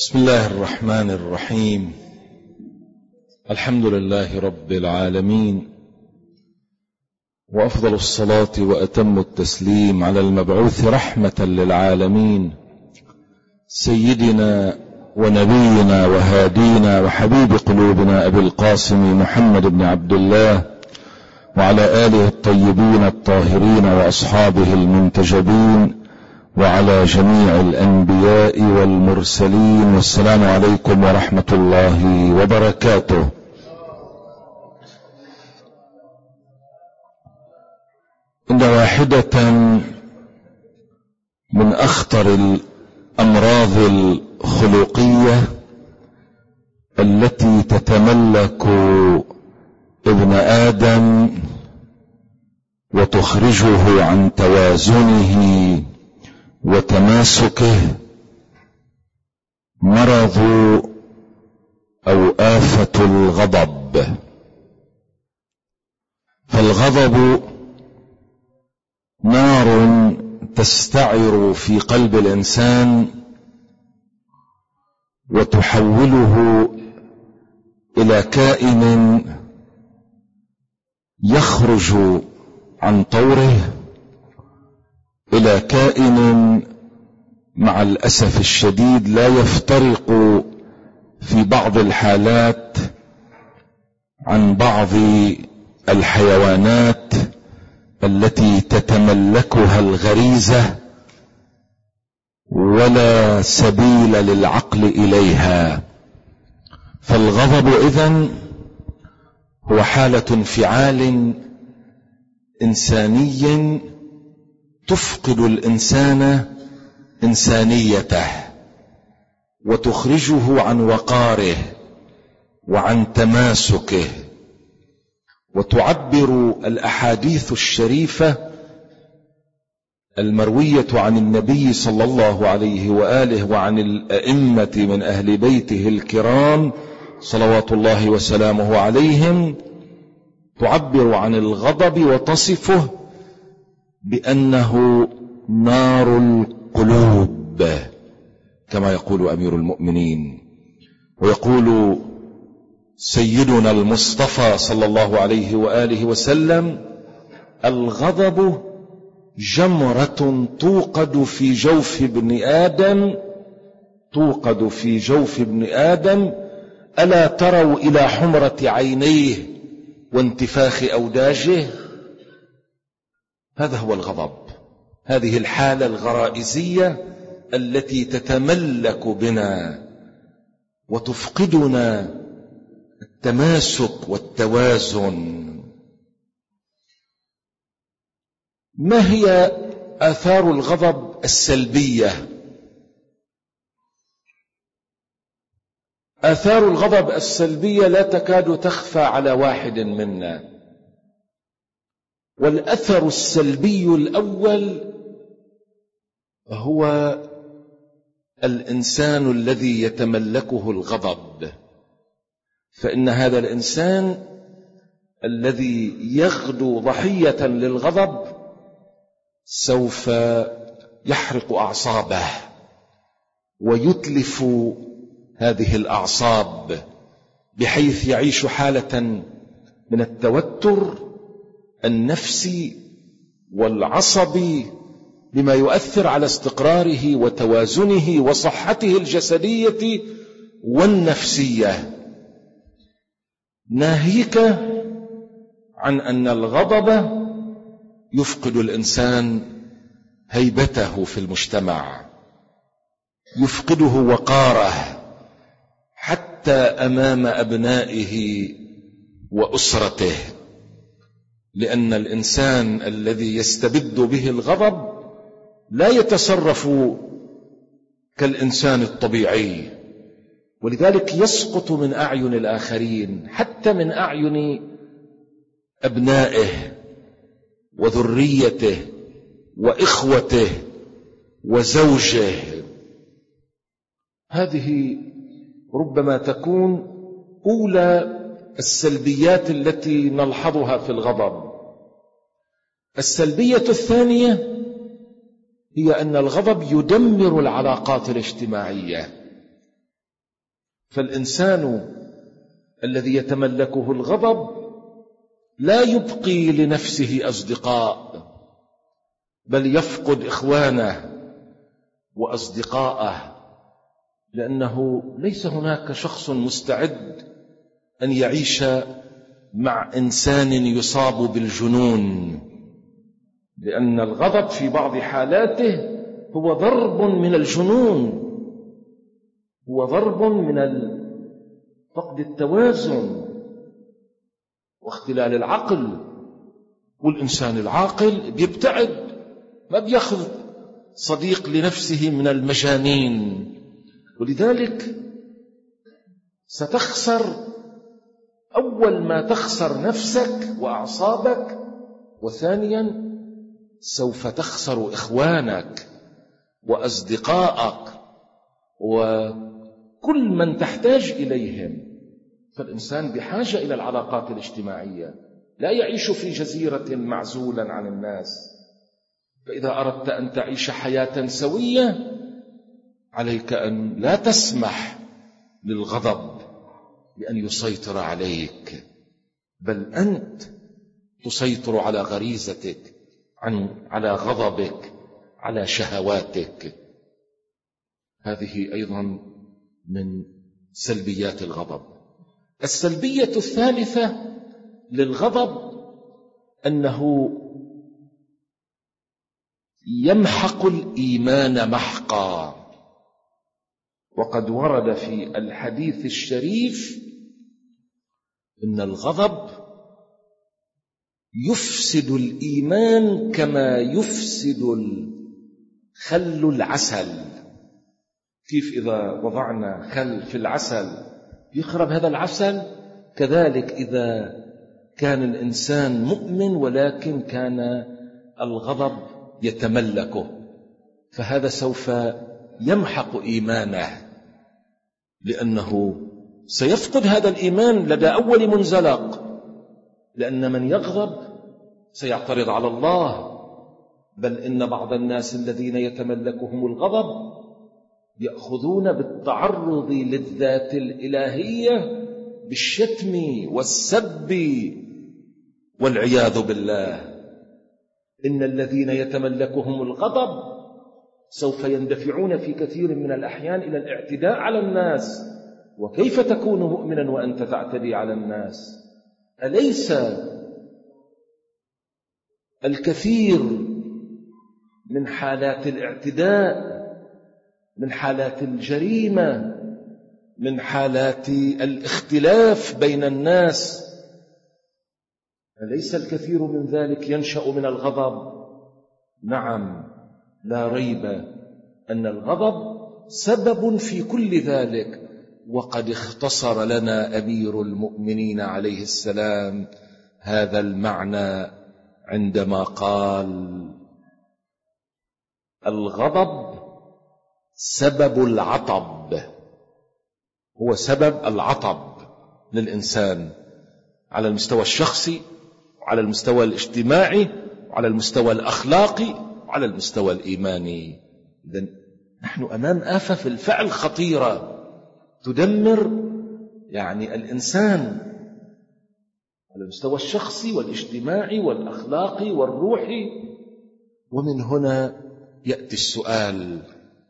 بسم الله الرحمن الرحيم. الحمد لله رب العالمين، وأفضل الصلاة وأتم التسليم على المبعوث رحمة للعالمين سيدنا ونبينا وهادينا وحبيب قلوبنا أبي القاسم محمد بن عبد الله، وعلى آله الطيبين الطاهرين وأصحابه المنتجبين، وعلى جميع الأنبياء والمرسلين. والسلام عليكم ورحمة الله وبركاته. إن واحدة من أخطر الأمراض الخلقية التي تتملك ابن آدم وتخرجه عن توازنه وتماسكه مرض أو آفة الغضب. فالغضب نار تستعر في قلب الإنسان وتحوله إلى كائن يخرج عن طوره، إلى كائن مع الأسف الشديد لا يفترق في بعض الحالات عن بعض الحيوانات التي تتملكها الغريزة ولا سبيل للعقل إليها. فالغضب إذن هو حالة انفعال إنساني تفقد الإنسان إنسانيته وتخرجه عن وقاره وعن تماسكه. وتعبر الأحاديث الشريفة المروية عن النبي صلى الله عليه وآله وعن الأئمة من أهل بيته الكرام صلوات الله وسلامه عليهم، تعبر عن الغضب وتصفه بأنه نار القلوب كما يقول أمير المؤمنين. ويقول سيدنا المصطفى صلى الله عليه وآله وسلم: الغضب جمرة توقد في جوف ابن آدم، توقد في جوف ابن آدم، ألا تروا إلى حمرة عينيه وانتفاخ أوداجه؟ هذا هو الغضب، هذه الحالة الغرائزية التي تتملك بنا وتفقدنا التماسك والتوازن. ما هي آثار الغضب السلبية؟ آثار الغضب السلبية لا تكاد تخفى على واحد منا. والأثر السلبي الأول هو الإنسان الذي يتملكه الغضب، فإن هذا الإنسان الذي يغدو ضحية للغضب سوف يحرق أعصابه ويتلف هذه الأعصاب، بحيث يعيش حالة من التوتر النفسي والعصبي، بما يؤثر على استقراره وتوازنه وصحته الجسدية والنفسية. ناهيك عن أن الغضب يفقد الإنسان هيبته في المجتمع، يفقده وقاره حتى أمام أبنائه وأسرته، لأن الإنسان الذي يستبد به الغضب لا يتصرف كالإنسان الطبيعي، ولذلك يسقط من أعين الآخرين، حتى من أعين أبنائه وذريته وإخوته وزوجه. هذه ربما تكون أولى السلبيات التي نلحظها في الغضب. السلبية الثانية هي أن الغضب يدمر العلاقات الاجتماعية. فالإنسان الذي يتملكه الغضب لا يبقي لنفسه أصدقاء، بل يفقد إخوانه وأصدقاءه، لأنه ليس هناك شخص مستعد أن يعيش مع إنسان يصاب بالجنون، لأن الغضب في بعض حالاته هو ضرب من الجنون، هو ضرب من فقد التوازن واختلال العقل. والإنسان العاقل بيبتعد، ما بيأخذ صديق لنفسه من المجانين. ولذلك ستخسر، أول ما تخسر نفسك وأعصابك، وثانيا سوف تخسر إخوانك وأصدقائك وكل من تحتاج إليهم. فالإنسان بحاجة إلى العلاقات الاجتماعية، لا يعيش في جزيرة معزولا عن الناس. فإذا أردت أن تعيش حياة سوية عليك أن لا تسمح للغضب بأن يسيطر عليك، بل أنت تسيطر على غريزتك، على غضبك، على شهواتك. هذه أيضا من سلبيات الغضب. السلبية الثالثة للغضب أنه يمحق الإيمان محقا. وقد ورد في الحديث الشريف إن الغضب يفسد الإيمان كما يفسد الخل العسل. كيف إذا وضعنا خل في العسل يخرب هذا العسل، كذلك إذا كان الإنسان مؤمن ولكن كان الغضب يتملكه، فهذا سوف يمحق إيمانه، لأنه سيفقد هذا الإيمان لدى أول منزلق، لأن من يغضب سيعترض على الله. بل إن بعض الناس الذين يتملكهم الغضب يأخذون بالتعرض للذات الإلهية بالشتم والسب والعياذ بالله. إن الذين يتملكهم الغضب سوف يندفعون في كثير من الأحيان إلى الاعتداء على الناس. وكيف تكون مؤمنا وأنت تعتدي على الناس؟ أليس الكثير من حالات الاعتداء، من حالات الجريمة، من حالات الاختلاف بين الناس، أليس الكثير من ذلك ينشأ من الغضب؟ نعم، لا ريب أن الغضب سبب في كل ذلك. وقد اختصر لنا أمير المؤمنين عليه السلام هذا المعنى عندما قال: الغضب سبب العطب، هو سبب العطب للإنسان على المستوى الشخصي وعلى المستوى الاجتماعي وعلى المستوى الأخلاقي وعلى المستوى الإيماني. إذن نحن أمام آفة في الفعل خطيرة تدمر الإنسان على المستوى الشخصي والاجتماعي والأخلاقي والروحي. ومن هنا يأتي السؤال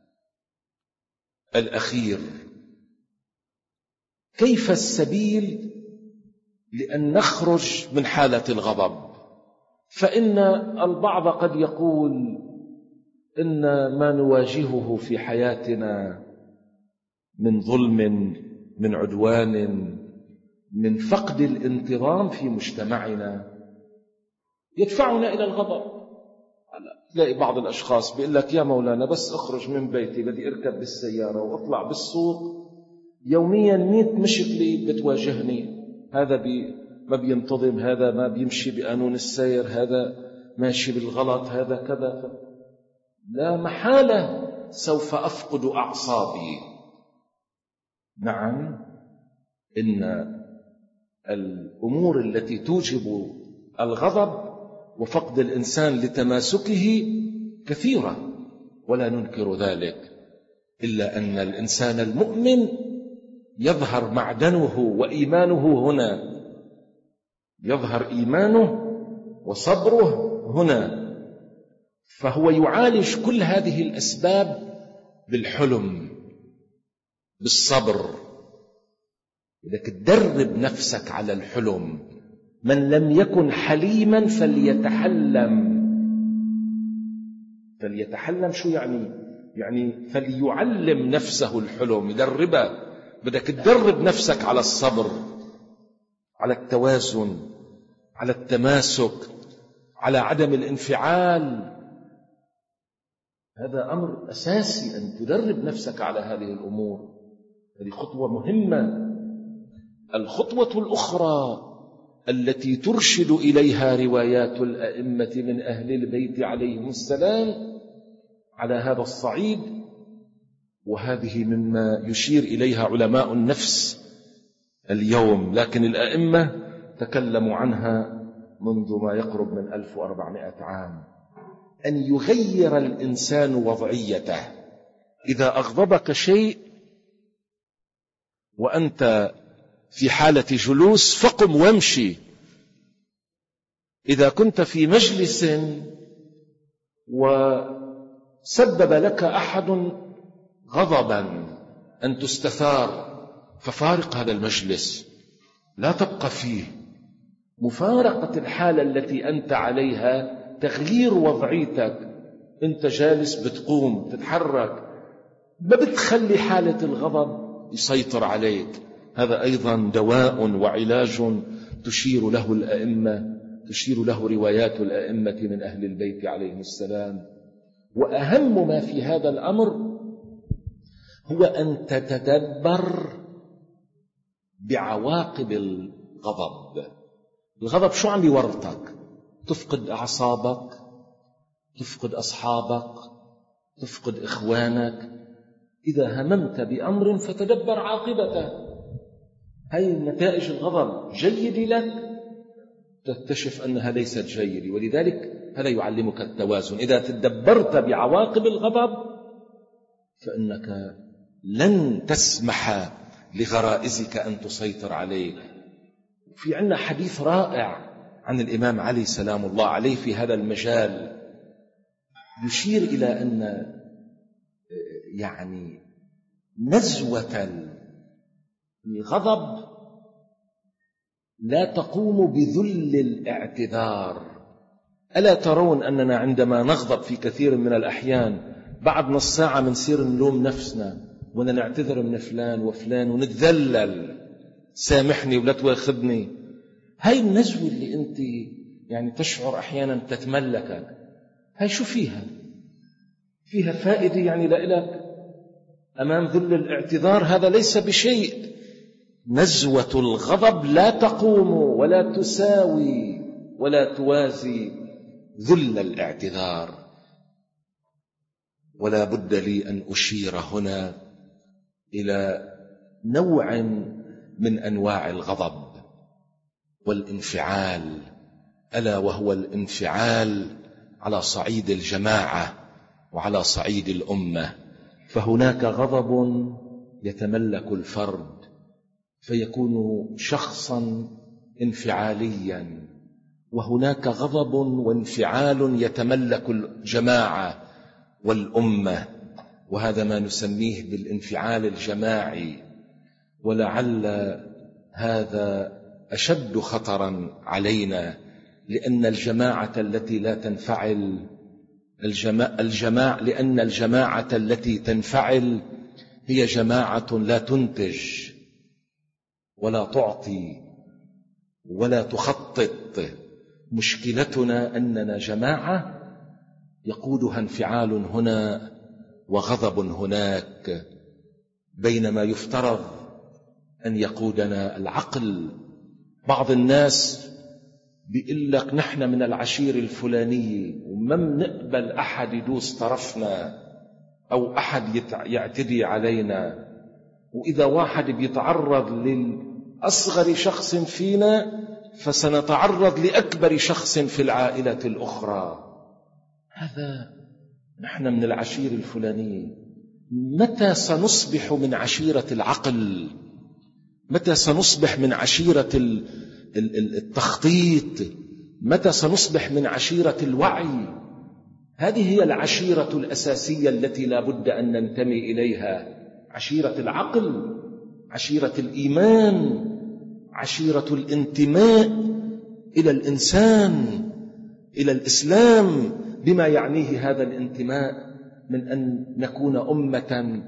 الأخير: كيف السبيل لأن نخرج من حالة الغضب؟ فإن البعض قد يقول إن ما نواجهه في حياتنا من ظلم، من عدوان، من فقد الانتظام في مجتمعنا يدفعنا إلى الغضب. تلاقي بعض الأشخاص بيقول لك: يا مولانا بس أخرج من بيتي بدي أركب بالسيارة وأطلع بالسوق يوميا 100 مشكلة بتواجهني، هذا ما بينتظم، هذا ما بيمشي بقانون السير، هذا ماشي بالغلط، هذا كذا، لا محالة سوف أفقد أعصابي. نعم، إن الأمور التي توجب الغضب وفقد الإنسان لتماسكه كثيرة ولا ننكر ذلك، إلا أن الإنسان المؤمن يظهر معدنه وإيمانه هنا، يظهر إيمانه وصبره هنا. فهو يعالج كل هذه الأسباب بالحلم، بالصبر. بدك تدرب نفسك على الحلم. من لم يكن حليما فليتحلم. فليتحلم شو يعني؟ يعني فليعلم نفسه الحلم، يدربها. بدك تدرب نفسك على الصبر، على التوازن، على التماسك، على عدم الانفعال. هذا أمر أساسي، أن تدرب نفسك على هذه الأمور. هذه خطوة مهمة. الخطوة الأخرى التي ترشد إليها روايات الأئمة من أهل البيت عليهم السلام على هذا الصعيد، وهذه مما يشير إليها علماء النفس اليوم، لكن الأئمة تكلموا عنها منذ ما يقرب من 1400 عام. أن يغير الإنسان وضعيته. إذا أغضبك شيء وأنت في حالة جلوس فقم وامشي. إذا كنت في مجلس وسبب لك أحد غضبا أن تستثار، ففارق هذا المجلس، لا تبقى فيه. مفارقة الحالة التي أنت عليها، تغيير وضعيتك. أنت جالس بتقوم تتحرك، ما بتخلي حالة الغضب يسيطر عليك. هذا أيضا دواء وعلاج تشير له الأئمة، تشير له روايات الأئمة من أهل البيت عليهم السلام. وأهم ما في هذا الأمر هو أن تتدبر بعواقب الغضب. الغضب شو عم يورطك؟ تفقد أعصابك، تفقد أصحابك، تفقد إخوانك. إذا هممت بأمر فتدبر عاقبته. هاي نتائج الغضب جيدة لك، تكتشف أنها ليست جيدة. ولذلك هذا يعلمك التوازن. إذا تدبرت بعواقب الغضب فإنك لن تسمح لغرائزك أن تسيطر عليك. في عنا حديث رائع عن الإمام علي سلام الله عليه في هذا المجال، يشير إلى أن يعني نزوة الغضب لا تقوم بذل الاعتذار. ألا ترون أننا عندما نغضب في كثير من الأحيان بعد نص ساعة منصير نلوم نفسنا ونعتذر من فلان وفلان ونتذلل، سامحني ولا تواخذني. هاي النزوة اللي أنت يعني تشعر أحيانا تتملكك، هاي شو فيها؟ فيها فائدة يعني لإلك أمام ذل الاعتذار؟ هذا ليس بشيء. نزوة الغضب لا تقوم ولا تساوي ولا توازي ذل الاعتذار. ولا بد لي أن أشير هنا إلى نوع من أنواع الغضب والانفعال، ألا وهو الانفعال على صعيد الجماعة وعلى صعيد الأمة. فهناك غضب يتملك الفرد فيكون شخصا انفعاليا، وهناك غضب وانفعال يتملك الجماعة والأمة، وهذا ما نسميه بالانفعال الجماعي. ولعل هذا أشد خطرا علينا، لأن الجماعة التي لا تنفعل لأن الجماعة التي تنفعل هي جماعة لا تنتج ولا تعطي ولا تخطط. مشكلتنا أننا جماعة يقودها انفعال هنا وغضب هناك، بينما يفترض أن يقودنا العقل. بعض الناس بيقول لك نحن من العشيرة الفلانية وما بنقبل أحد يدوس طرفنا أو أحد يعتدي علينا، وإذا واحد بيتعرض للأصغر شخص فينا فسنتعرض لأكبر شخص في العائلة الأخرى. هذا نحن من العشيرة الفلانية. متى سنصبح من عشيرة العقل متى سنصبح من عشيرة التخطيط؟ متى سنصبح من عشيرة الوعي؟ هذه هي العشيرة الأساسية التي لا بد أن ننتمي إليها، عشيرة العقل، عشيرة الإيمان، عشيرة الانتماء إلى الإنسان، إلى الإسلام، بما يعنيه هذا الانتماء من أن نكون أمة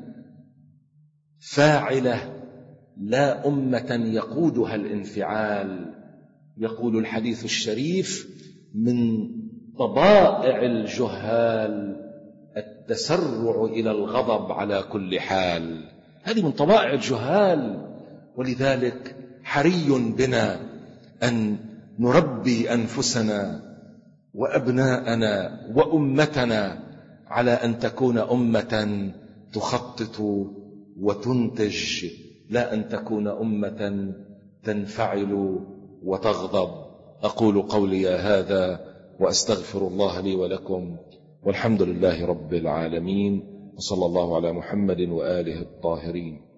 فاعلة لا أمة يقودها الانفعال. يقول الحديث الشريف: من طبائع الجهال التسرع إلى الغضب على كل حال. هذه من طبائع الجهال، ولذلك حري بنا أن نربي أنفسنا وأبناءنا وأمتنا على أن تكون أمة تخطط وتنتج، لا أن تكون أمة تنفعل وتغضب. أقول قولي هذا وأستغفر الله لي ولكم، والحمد لله رب العالمين، وصلى الله على محمد وآله الطاهرين.